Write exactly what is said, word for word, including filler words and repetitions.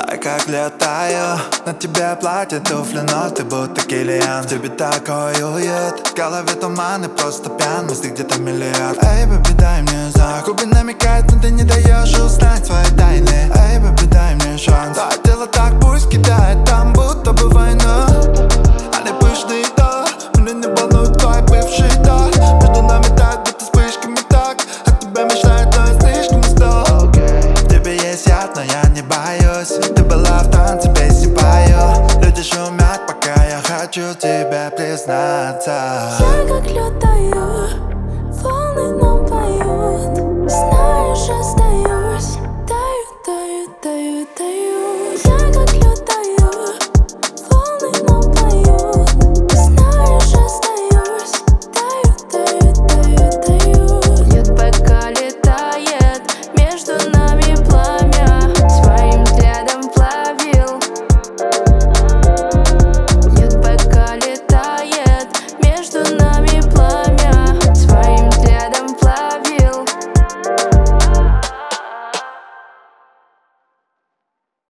Ай, как летаю, на тебе платье, туфли, но ты будто Киллиан. В тебе такой уют, в голове туман и просто пьян, мысли где-то миллиард. Эй, бэби, дай мне знак, губы намекают, но ты не даешь узнать свои тайны. Эй, бэби, дай мне шанс, да, дело так, пусть кидает там, будто бы война. Они пышные, да, меня не волнует твой бывший, да. Между нами так, будто вспышками так, от тебя мечтает, но я слишком устал. В тебе есть яд, но я не боюсь. Ты была в танце, песни пою. Люди шумят, пока я хочу тебе признаться.